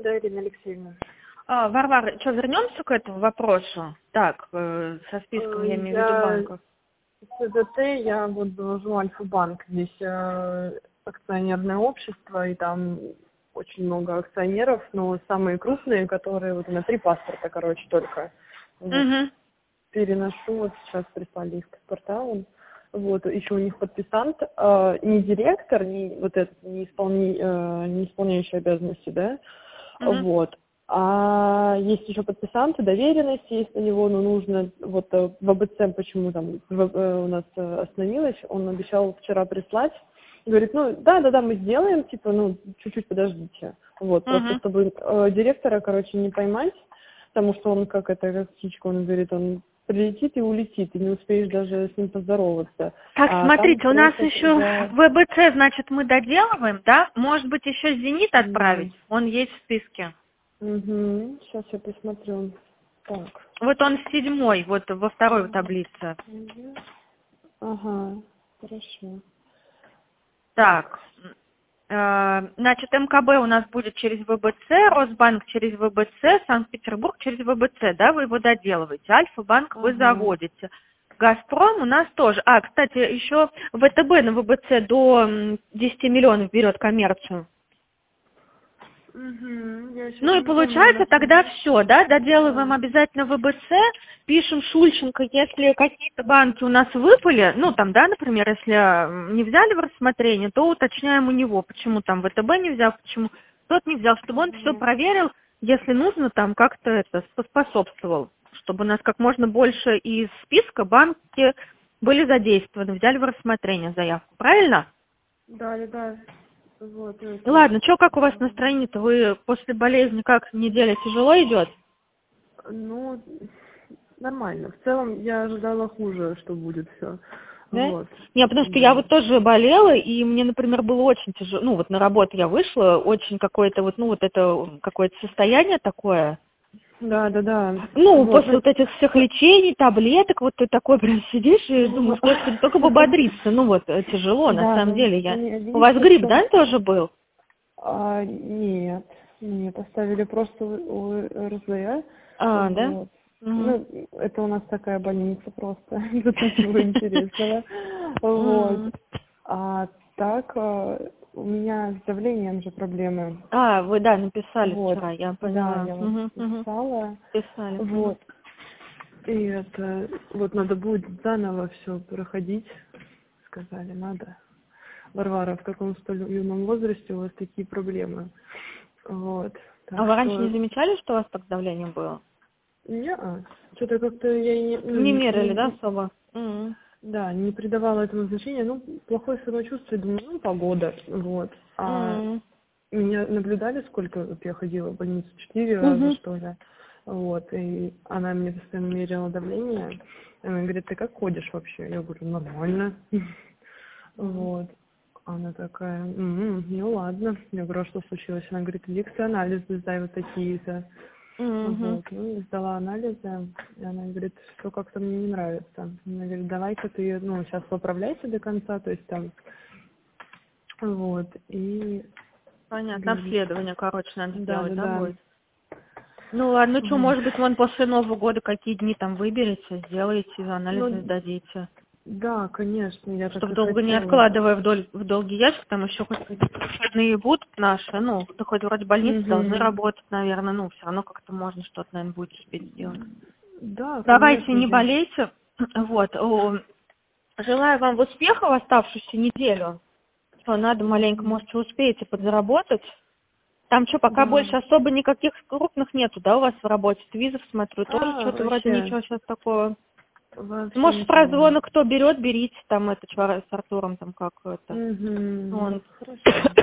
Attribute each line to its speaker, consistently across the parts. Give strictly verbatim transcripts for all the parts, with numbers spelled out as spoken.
Speaker 1: да, Ирина Алексеевна.
Speaker 2: А, Варвара, что, вернемся к этому вопросу? Так, э, со списком, я имею в виду
Speaker 1: Я
Speaker 2: банков.
Speaker 1: ЦДТ, я вот доложу Альфа-банк. Здесь э, акционерное общество, и там очень много акционеров, но самые крупные, которые вот на три паспорта, короче, только. Вот.
Speaker 2: Угу.
Speaker 1: Переношу, вот сейчас прислали их паспорта. Он. Вот, еще у них подписант, э, не директор, не вот этот, не, исполни, э, не исполняющий обязанности, да,
Speaker 2: Угу.
Speaker 1: вот. А есть еще подписанты, доверенность есть на него, но нужно, вот э, в АБЦ, почему там в- э, у нас э, остановилось, он обещал вчера прислать, говорит, ну да-да-да, мы сделаем, типа, ну, чуть-чуть подождите, вот, просто
Speaker 2: Угу.
Speaker 1: чтобы э, директора, короче, не поймать, потому что он как это, как птичка, он говорит, он прилетит и улетит, и не успеешь даже с ним поздороваться.
Speaker 2: Так,
Speaker 1: А там
Speaker 2: смотрите, у нас
Speaker 1: просят
Speaker 2: еще
Speaker 1: за...
Speaker 2: ВБЦ, значит, мы доделываем, да? Может быть, еще «Зенит» отправить?
Speaker 1: Мгм.
Speaker 2: Он есть в списке.
Speaker 1: Мгм. Сейчас я посмотрю. Так.
Speaker 2: Вот он седьмой, вот во второй таблице.
Speaker 1: Мгм. Ага, хорошо.
Speaker 2: Так, э, значит, МКБ у нас будет через ВБЦ, Росбанк через ВБЦ, Санкт-Петербург через ВБЦ, да, вы его доделываете. Альфа-банк вы
Speaker 1: Ага.
Speaker 2: заводите. Газпром у нас тоже. А, кстати, еще ВТБ на ВБЦ до м, десяти миллионов берет коммерцию.
Speaker 1: Угу. Я
Speaker 2: Ну
Speaker 1: что-то
Speaker 2: и
Speaker 1: не помню, у
Speaker 2: получается
Speaker 1: нас...
Speaker 2: тогда все, да,
Speaker 1: Да.
Speaker 2: доделываем обязательно ВБЦ, пишем Шульченко, если какие-то банки у нас выпали, ну там, да, например, если м, не взяли в рассмотрение, то уточняем у него, почему там ВТБ не взял, почему тот не взял, чтобы он все
Speaker 1: Угу.
Speaker 2: проверил, если нужно, там как-то это поспособствовал, чтобы у нас как можно больше из списка банки были задействованы, взяли в рассмотрение заявку, правильно?
Speaker 1: Да, да, да. Вот
Speaker 2: Ну
Speaker 1: это.
Speaker 2: ладно, что, как у вас настроение-то? Вы после болезни как, неделя тяжело идет?
Speaker 1: Ну, нормально. В целом я ожидала хуже, что будет все.
Speaker 2: Да?
Speaker 1: Вот.
Speaker 2: Не, потому что я
Speaker 1: Да.
Speaker 2: вот тоже болела, и мне, например, было очень тяжело, ну вот на работу я вышла, очень какое-то вот, ну вот это какое-то состояние такое.
Speaker 1: Да, да, да.
Speaker 2: Ну,
Speaker 1: Вот.
Speaker 2: после
Speaker 1: Ну,
Speaker 2: вот этих всех лечений, таблеток, вот ты такой прям сидишь и думаешь, господи, только бы бодриться. Ну вот, э, тяжело, на
Speaker 1: да,
Speaker 2: самом
Speaker 1: ну,
Speaker 2: деле. Я...
Speaker 1: не-
Speaker 2: У вас
Speaker 1: единственное,
Speaker 2: грипп,
Speaker 1: что...
Speaker 2: да, тоже был?
Speaker 1: А, нет, мне поставили просто ОРЗ.
Speaker 2: А, да?
Speaker 1: Вот.
Speaker 2: Угу.
Speaker 1: Ну, это у нас такая больница просто. Тут ничего интересного. Вот.
Speaker 2: М.
Speaker 1: А так, а, у меня с давлением же проблемы.
Speaker 2: А, вы, да, написали
Speaker 1: Вот.
Speaker 2: вчера, я
Speaker 1: Да,
Speaker 2: поняла.
Speaker 1: я вот
Speaker 2: Угу, угу.
Speaker 1: писала.
Speaker 2: Писали. Угу.
Speaker 1: Вот. И это, вот надо будет заново все проходить. Сказали, надо. Варвара, в таком столь юном возрасте у вас такие проблемы. Вот.
Speaker 2: А
Speaker 1: Так
Speaker 2: вы раньше не
Speaker 1: что,
Speaker 2: замечали, что у вас так давление было?
Speaker 1: не, что-то как-то я и не, ну,
Speaker 2: Не
Speaker 1: не,
Speaker 2: мерили, да,
Speaker 1: не-
Speaker 2: особо? М.
Speaker 1: да, не придавала этому значения. Ну, плохое самочувствие, думаю, ну, погода, вот. А
Speaker 2: М.
Speaker 1: меня наблюдали, сколько вот я ходила в больницу, четыре раза,
Speaker 2: Мгм.
Speaker 1: что ли. Вот, и она мне постоянно мерила давление. Она говорит, ты как ходишь вообще? Я говорю, нормально.
Speaker 2: М.
Speaker 1: Вот. Она такая, «М, ну ладно. Я говорю, а что случилось? Она говорит, лекции, анализы сдай вот такие-то.
Speaker 2: Мгм.
Speaker 1: Вот, ну, и сдала анализы, и она говорит, что как-то мне не нравится. Она говорит, давай-ка ты, ну, сейчас поправляйся до конца, то есть там, вот, и
Speaker 2: Понятно,
Speaker 1: говорит,
Speaker 2: обследование, короче, надо
Speaker 1: да,
Speaker 2: сделать,
Speaker 1: да,
Speaker 2: да,
Speaker 1: да,
Speaker 2: будет? Ну ладно, что,
Speaker 1: вот.
Speaker 2: может быть, вон после Нового года какие дни там выберете, сделаете, анализы
Speaker 1: Ну,
Speaker 2: сдадите.
Speaker 1: да, конечно, я так
Speaker 2: Чтобы
Speaker 1: и
Speaker 2: долго не
Speaker 1: хотела.
Speaker 2: откладывая вдоль, в долгий ящик, там еще хоть какие-то выходные будут наши, ну, да хоть вроде больницы должны
Speaker 1: Угу.
Speaker 2: работать, наверное, ну, все равно как-то можно что-то, наверное, будет успеть сделать.
Speaker 1: Да,
Speaker 2: Давайте,
Speaker 1: конечно,
Speaker 2: не
Speaker 1: я.
Speaker 2: болейте. Вот. о, Желаю вам успеха в оставшуюся неделю. Что, надо маленько,
Speaker 1: Мгм.
Speaker 2: может, успеете подзаработать. Там что, пока
Speaker 1: Да.
Speaker 2: больше особо никаких крупных нету, да, у вас в работе? Визов смотрю, тоже
Speaker 1: А,
Speaker 2: что-то вроде
Speaker 1: вообще,
Speaker 2: ничего сейчас такого.
Speaker 1: вообще
Speaker 2: Может,
Speaker 1: ничего.
Speaker 2: прозвоны кто берет, берите, там, это, что, с Артуром, там, как это.
Speaker 1: Угу.
Speaker 2: Он
Speaker 1: Хорошо.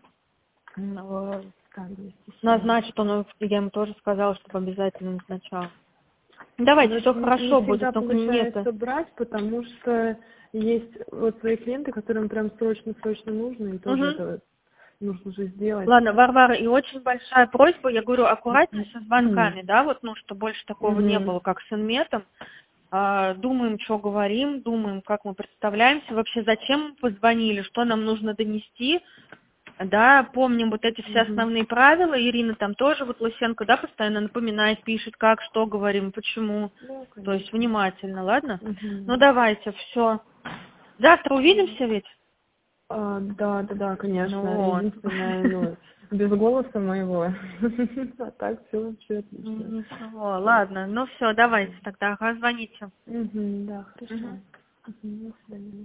Speaker 2: э,
Speaker 1: Так, двести семь.
Speaker 2: назначит, он, я ему тоже сказала, чтобы обязательно назначал. Давайте,
Speaker 1: Короче,
Speaker 2: все
Speaker 1: не, не
Speaker 2: хорошо будет,
Speaker 1: всегда
Speaker 2: только не это.
Speaker 1: получается брать, потому что есть вот свои клиенты, которым прям срочно-срочно нужно, и тоже
Speaker 2: Угу.
Speaker 1: это нужно же сделать.
Speaker 2: Ладно, Варвара, и очень большая просьба, я говорю, аккуратнее со
Speaker 1: Угу.
Speaker 2: звонками, да, вот, ну, чтобы больше такого не было, как с инметом. А, думаем, что говорим, думаем, как мы представляемся, вообще, зачем мы позвонили, что нам нужно донести. Да, помним вот эти все
Speaker 1: Мгм.
Speaker 2: основные правила. Ирина там тоже, вот Лысенко, да, постоянно напоминает, пишет, как, что говорим, почему.
Speaker 1: Да,
Speaker 2: То
Speaker 1: конечно.
Speaker 2: есть внимательно, ладно?
Speaker 1: Мгм.
Speaker 2: Ну давайте, все. Завтра увидимся ведь?
Speaker 1: А, да, да, да, конечно.
Speaker 2: Ну вот.
Speaker 1: Единственное, ну, без голоса моего. А так все вообще отлично.
Speaker 2: Ничего, ладно. Ну все, давайте тогда, ага, звоните.
Speaker 1: Мгм, да,
Speaker 2: Мгм.
Speaker 1: хорошо. Мгм, до свидания.